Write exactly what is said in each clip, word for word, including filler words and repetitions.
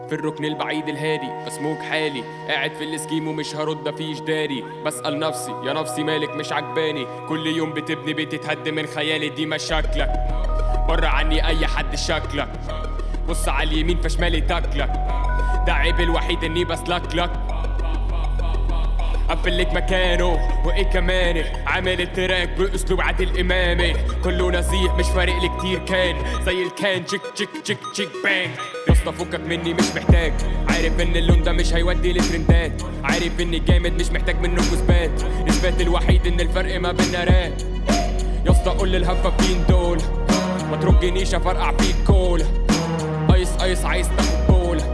في الركن البعيد الهادي بسموك حالي، قاعد في الاسكيم ومش هرد مفيش داري. بسأل نفسي يا نفسي مالك مش عجباني، كل يوم بتبني بيت تتهد من خيالي. دي مشاكلك بره عني اي حد شكلك، بص على اليمين فشمالي تاكلك. ده عيب الوحيد اني بسلكلك، قفلك مكانه وايه كمان. عامل التراك باسلوب عادل امامي، كله نزيح مش فارق لي كتير، كان زي الكان تشيك تشيك تشيك تشيك بانج. ياسطا فكك مني مش محتاج، عارف ان اللون ده مش هيودي لترندات، عارف اني جامد مش محتاج منه اثبات. اثبات الوحيد ان الفرق ما بينا راب. ياسطا قول للهفافين دول ما ترجنيش افرقع فيك كولا. ايس ايس عايز تاخد بولا.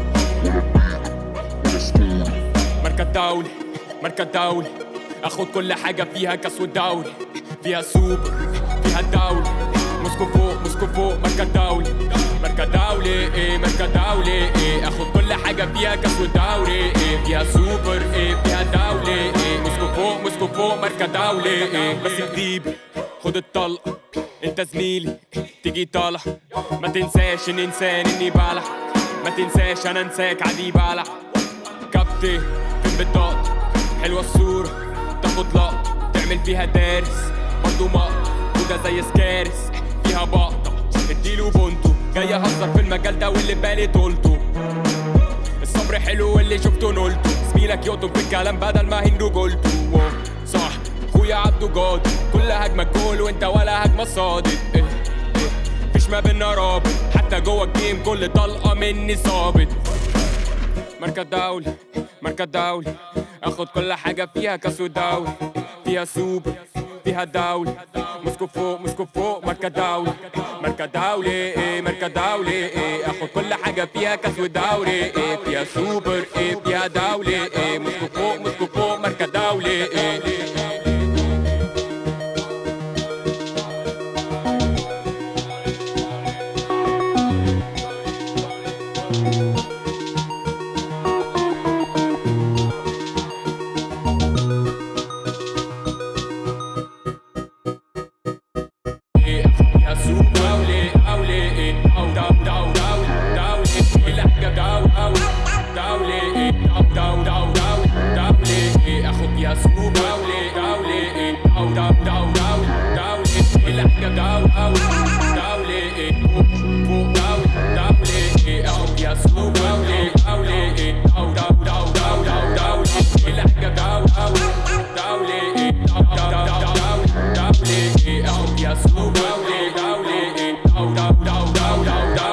مركز دولي مركز دولي، اخد كل حاجة فيها كاس والدوري، فيها سوبر فيها الدولي. موسكو فوق موسكو فوق مركز دولي مركز دولي ايه مركز دولي ايه. اخد كل حاجة فيها كاس والدوري ايه، فيها سوبر ايه فيها دولي ايه. موسكو فوق موسكو فوق مركز دولي ايه. بس جديد خد الطلقة انت زميلي تيجي طالع، ما تنساش ان انسان اني بلح، ما تنساش انا انساك عادي بلح. كابتن فين بطاقتي حلوة الصورة تاخد لقطة تعمل فيها دارس برضو مقطع، وده زي سكارس فيها بقطة اديله بونتو. جاي اهزر في المجال ده واللي بالي طولته، الصبر حلو واللي شفته نولته. زميلك يقطب في الكلام بدل ما هندو قلته. صح خويا عبده جاد، كل هجمة جول وانت ولا هجمة صادق. إيه إيه مفيش ما بينا رابط، حتى جوه الجيم كل طلقة مني صابت. مركز دولي مركز دولي، اخد كل حاجة فيها كاس ودوري، فيها سوبر فيها دولي. موسكو فوق موسكو فوق مركز دولي مركز دولي ايه مركز دولي ايه. اخد كل حاجة فيها كاس ودوري ايه، فيها سوبر ايه فيها دولي ايه. موسكو فوق موسكو فوق مركز دولي ايه.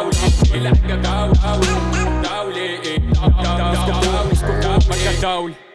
دولي